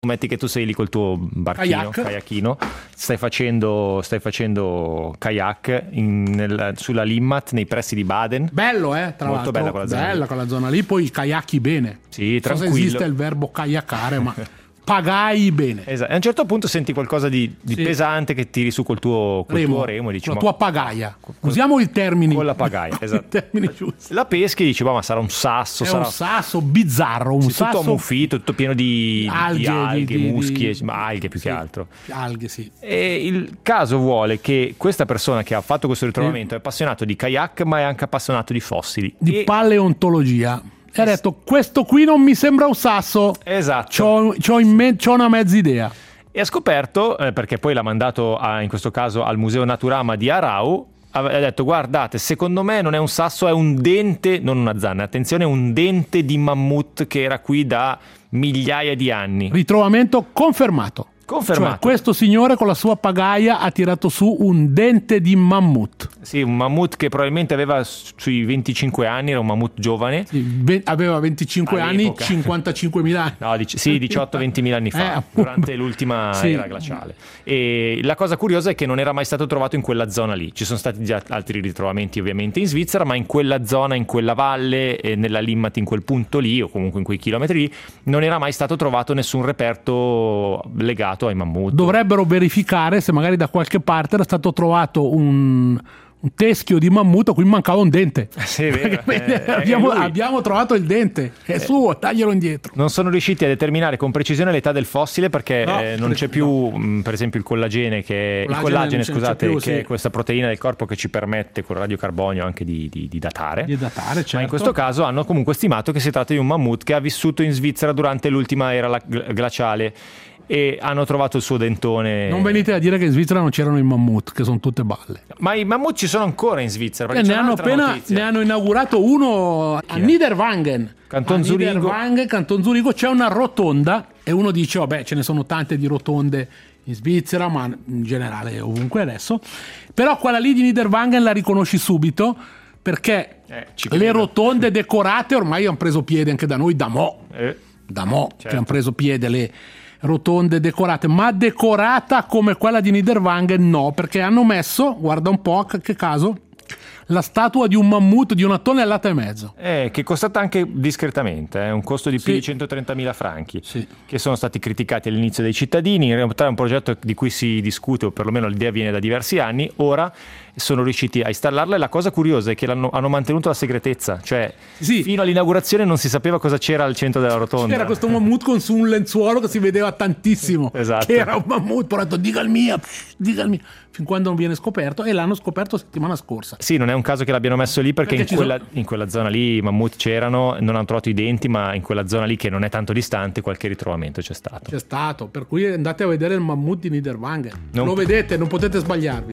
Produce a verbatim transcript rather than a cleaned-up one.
Metti che tu sei lì col tuo barchino, Kayak. kayakino, stai facendo, stai facendo kayak in, nel, sulla Limmat nei pressi di Baden. Bello, eh, tra Molto l'altro. bella quella zona. Bella quella zona lì, poi kayaki bene. Sì, non tranquillo. so se esiste il verbo kayakare, ma pagai bene. Esatto. E a un certo punto senti qualcosa di, di Sì. pesante che tiri su col tuo col Remo, tuo remo e dici, con la ma- tua pagaia. Usiamo il termine. con la pagaia, esatto. Il termine giusto. La peschi e dici, ma sarà un sasso, È sarà un sasso bizzarro, un sì, tutto sasso ammuffito, tutto pieno di alghe, di, alghe, di- di- muschi, di- ma alghe più sì, che altro. Alghe, sì. E il caso vuole che questa persona che ha fatto questo ritrovamento è appassionato di kayak, ma è anche appassionato di fossili. Di E- paleontologia. E ha detto, questo qui non mi sembra un sasso. Esatto. C'ho, c'ho in me- c'ho una mezza idea. E ha scoperto, eh, perché poi l'ha mandato a- in questo caso al Museo Naturama di Arau, ha detto, guardate, secondo me non è un sasso, è un dente, non una zanna, attenzione, è un dente di mammut che era qui da migliaia di anni. Ritrovamento confermato. Confermato. Cioè, questo signore con la sua pagaia ha tirato su un dente di mammut. Sì, un mammut che probabilmente aveva sui venticinque anni, era un mammut giovane. Sì, ve- aveva venticinque anni, All'epoca. cinquantacinquemila anni. No, dic- sì, diciotto ventimila anni fa, Eh, appunto. durante l'ultima Sì. era glaciale. E la cosa curiosa è che non era mai stato trovato in quella zona lì. Ci sono stati già altri ritrovamenti ovviamente in Svizzera, ma in quella zona, in quella valle, e nella Limmat, in quel punto lì, o comunque in quei chilometri lì, non era mai stato trovato nessun reperto legato ai mammut. Dovrebbero verificare se magari da qualche parte era stato trovato un, un teschio di mammut a cui mancava un dente. Sì, è vero. Perché Eh, è abbiamo, lui. abbiamo trovato il dente, è suo, taglielo indietro. Non sono riusciti a determinare con precisione l'età del fossile perché No, eh, non per- c'è più, mh, per esempio, il collagene, che, il Collagene collagene, non c'è- scusate, c'è più, che sì. è questa proteina del corpo che ci permette col radiocarbonio anche di, di- di datare. Di datare, certo. Ma in questo caso hanno comunque stimato che si tratta di un mammut che ha vissuto in Svizzera durante l'ultima era la- glaciale e hanno trovato il suo dentone. Non venite a dire che in Svizzera non c'erano i mammut, che sono tutte balle. Ma i mammut ci sono ancora in Svizzera. Eh, Perché ne, c'è hanno un'altra appena, notizia. ne hanno inaugurato uno a è? Niederwangen. Canton a Zurigo. Niederwangen, Canton Zurigo, c'è una rotonda e uno dice, vabbè, ce ne sono tante di rotonde in Svizzera, ma in generale ovunque adesso. Però quella lì di Niederwangen la riconosci subito perché Eh, ci le credo. rotonde decorate ormai hanno preso piede anche da noi, da mo'. Eh, Da mo' Certo. che hanno preso piede le rotonde decorate, ma decorata come quella di Niederwangen no, perché hanno messo, guarda un po' che che caso, la statua di un mammut di una tonnellata e mezzo. Eh, che è costata anche discretamente, è un costo di più Sì. di centotrentamila franchi, Sì. che sono stati criticati all'inizio dai cittadini. In realtà è un progetto di cui si discute, o perlomeno l'idea viene da diversi anni. Ora sono riusciti a installarla e la cosa curiosa è che l'hanno, hanno mantenuto la segretezza, cioè Sì. fino all'inaugurazione non si sapeva cosa c'era al centro della rotonda. C'era questo mammut con su un lenzuolo che si vedeva tantissimo, Esatto. che era un mammut, poi ho detto dica il mio, psh, dica il mio, fin quando non viene scoperto, e l'hanno scoperto settimana scorsa. Sì, non è un caso che l'abbiano messo lì perché, Perché ci in, quella, sono- in quella zona lì i mammut c'erano, non hanno trovato i denti, ma in quella zona lì che non è tanto distante qualche ritrovamento c'è stato. C'è stato, per cui andate a vedere il mammut di Niederwangen. Non- Lo vedete, non potete sbagliarvi.